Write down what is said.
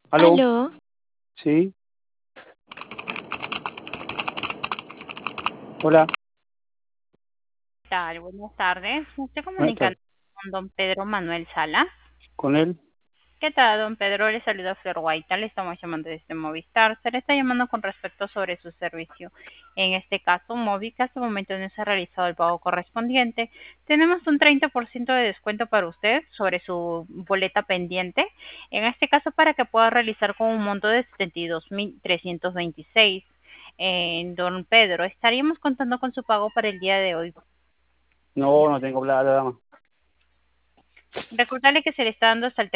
¿Aló? Aló, Sí, hola, tal? Buenas tardes. Me estoy buenas comunicando tardes. con don Pedro Manuel Sala. ¿Con él? ¿Qué tal, don Pedro? Le saluda Flor Guaita. Le estamos llamando desde Movistar. Se le está llamando con respecto sobre su servicio. En este caso, Movi, que hasta el momento no se ha realizado el pago correspondiente. Tenemos un 30% de descuento para usted sobre su boleta pendiente. En este caso, para que pueda realizar con un monto de 72.326. Don Pedro, estaríamos contando con su pago para el día de hoy. No, no tengo plata, dama. Recordarle que se le está dando hasta el